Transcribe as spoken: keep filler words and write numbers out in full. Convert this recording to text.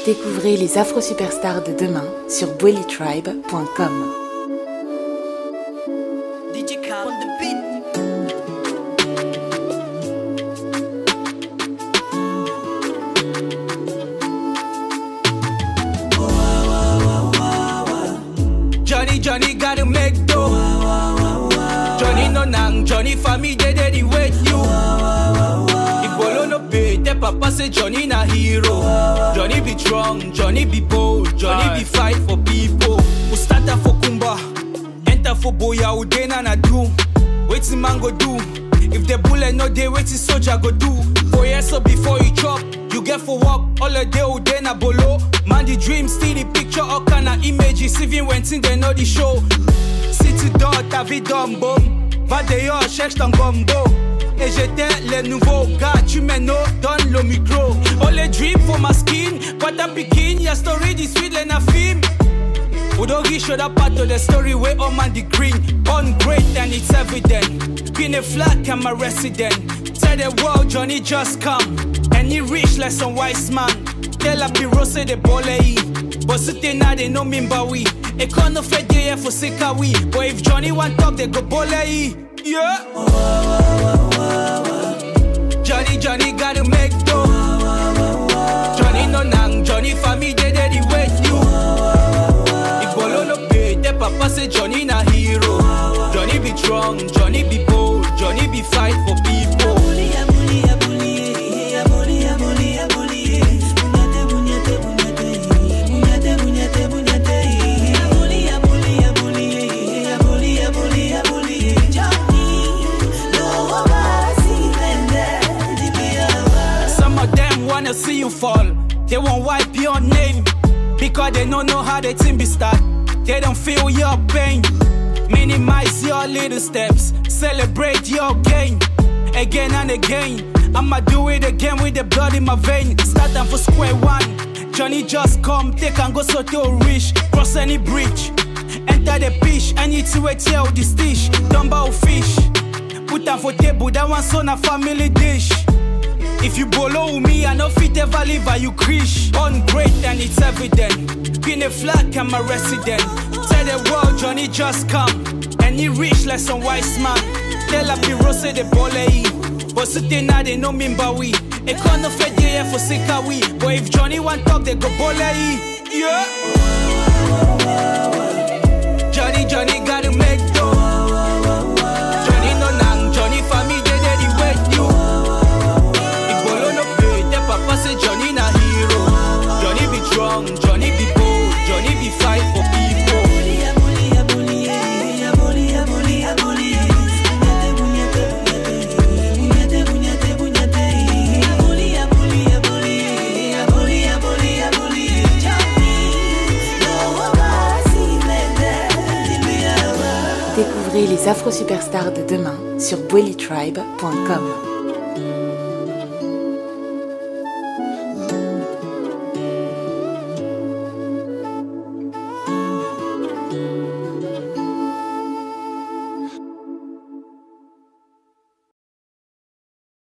Découvrez les Afro-Superstars de demain sur bweli tribe point com. D J Khaled on the beat. Johnny, Johnny gotta make dough. Johnny no nang, Johnny family they they wait you. Igbo no pay, the papa say Johnny na hero. Johnny be strong, Johnny be bold, Johnny be fight for people. Who start for Kumba, enter for Boya, who dey na do. Wetin man go do? If the bullet no dey, wetin soldier go do? For years so before you chop, you get for work. All a day, who dey na bolo. Man the dream, still the picture, all kind of images. Even when things they know the show. City dot, ta vie d'ombo. Va d'ailleurs, cherche ton gombo. Et j'étais le nouveau gars, tu m'éno, donne le micro. All a dream for my skin, what I'm picking, ya story this sweet like a film. Udogi showed up part of the story where all man the green. On great and it's evident. Been a flag, I'm a resident. Tell the world Johnny just come. And he rich like some wise man. Tell a piro say the bole. But c'était na they know me we. E kono fe dey for sika we. But if Johnny want talk they go bole. Yeah. Johnny, Johnny gotta make dough. Johnny no nang, Johnny family they they wait you. Igbo no pay, the papa say Johnny na hero. Johnny be strong, Johnny be bold, Johnny be fight for people. See you fall, they won't wipe your name because they don't know how the team be start. They don't feel your pain. Minimize your little steps, celebrate your gain. Again and again, I'ma do it again with the blood in my vein. Start them for square one. Johnny just come, take and go so to reach. Cross any bridge, enter the pitch. I need to tell this dish. Don't bow fish, put them for table. That one's on a family dish. If you bolo me, I no fit ever live or you krish. On great and it's evident. Been a flag, I'm a resident. Tell the world Johnny just come. And he rich like some wise man. Tell a piro say the bole. But c'était na they know me we. E kono fe dey for sika we. But if Johnny want talk they go bole. Yeah. Johnny, Johnny gotta make dough. Johnny no nang, Johnny family they they wait you. Papa say Johnny na hero. Johnny be strong, Johnny be bold, Johnny be fight for people. Découvrez les Afro-Superstars de demain sur bweli tribe point com.